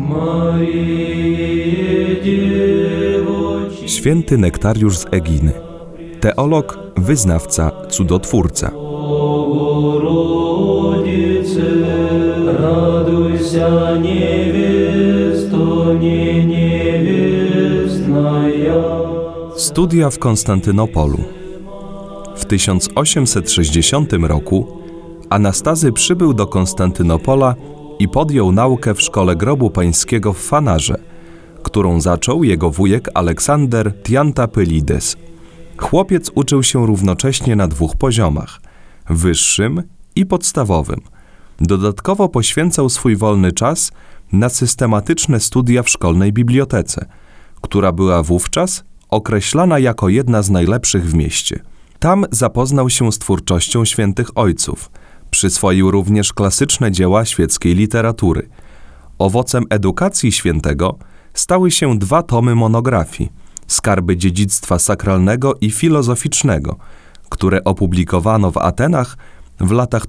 Święty Nektariusz z Eginy. Teolog, wyznawca, cudotwórca. Studia w Konstantynopolu. W 1860 roku Anastazy przybył do Konstantynopola i podjął naukę w szkole grobu pańskiego w Fanarze, którą zaczął jego wujek Aleksander Tiantapylides. Chłopiec uczył się równocześnie na 2 poziomach – wyższym i podstawowym. Dodatkowo poświęcał swój wolny czas na systematyczne studia w szkolnej bibliotece, która była wówczas określana jako jedna z najlepszych w mieście. Tam zapoznał się z twórczością świętych ojców. Przyswoił również klasyczne dzieła świeckiej literatury. Owocem edukacji świętego stały się 2 tomy monografii, skarby dziedzictwa sakralnego i filozoficznego, które opublikowano w Atenach w latach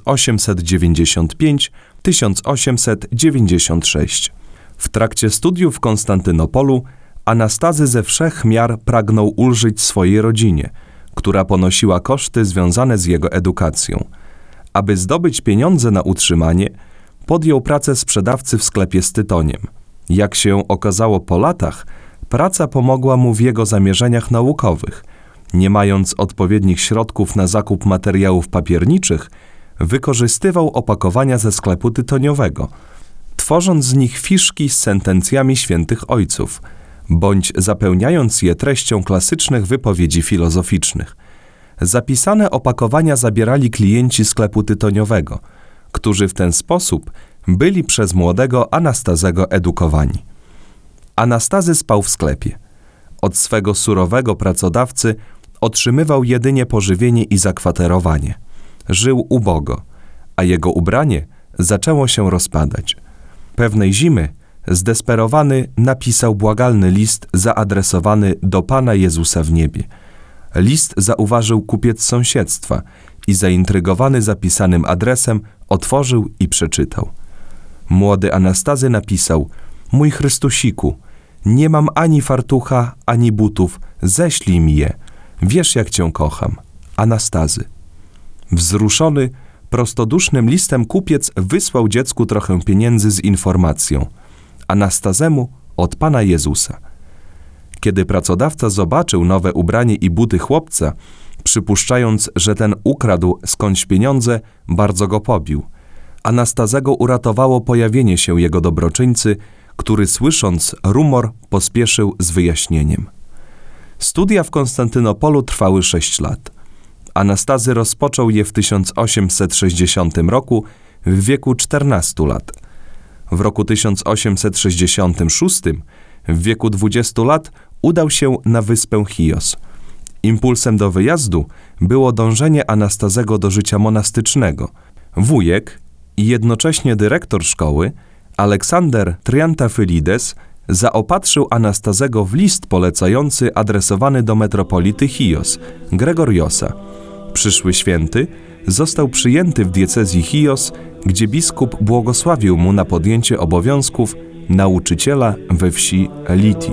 1895-1896. W trakcie studiów w Konstantynopolu Anastazy ze wszech miar pragnął ulżyć swojej rodzinie, która ponosiła koszty związane z jego edukacją. Aby zdobyć pieniądze na utrzymanie, podjął pracę sprzedawcy w sklepie z tytoniem. Jak się okazało po latach, praca pomogła mu w jego zamierzeniach naukowych. Nie mając odpowiednich środków na zakup materiałów papierniczych, wykorzystywał opakowania ze sklepu tytoniowego, tworząc z nich fiszki z sentencjami świętych ojców, bądź zapełniając je treścią klasycznych wypowiedzi filozoficznych. Zapisane opakowania zabierali klienci sklepu tytoniowego, którzy w ten sposób byli przez młodego Anastazego edukowani. Anastazy spał w sklepie. Od swego surowego pracodawcy otrzymywał jedynie pożywienie i zakwaterowanie. Żył ubogo, a jego ubranie zaczęło się rozpadać. Pewnej zimy zdesperowany napisał błagalny list zaadresowany do Pana Jezusa w niebie. List zauważył kupiec z sąsiedztwa i zaintrygowany zapisanym adresem otworzył i przeczytał. Młody Anastazy napisał: „Mój Chrystusiku, nie mam ani fartucha, ani butów, ześlij mi je. Wiesz, jak cię kocham. Anastazy”. Wzruszony, prostodusznym listem kupiec wysłał dziecku trochę pieniędzy z informacją: „Anastazemu od Pana Jezusa”. Kiedy pracodawca zobaczył nowe ubranie i buty chłopca, przypuszczając, że ten ukradł skądś pieniądze, bardzo go pobił. Anastazego uratowało pojawienie się jego dobroczyńcy, który słysząc rumor pospieszył z wyjaśnieniem. Studia w Konstantynopolu trwały 6 lat. Anastazy rozpoczął je w 1860 roku w wieku 14 lat. W roku 1866 w wieku 20 lat udał się na wyspę Chios. Impulsem do wyjazdu było dążenie Anastazego do życia monastycznego. Wujek i jednocześnie dyrektor szkoły, Aleksander Triantafylides, zaopatrzył Anastazego w list polecający adresowany do metropolity Chios, Gregoriosa. Przyszły święty został przyjęty w diecezji Chios, gdzie biskup błogosławił mu na podjęcie obowiązków nauczyciela we wsi Eliti.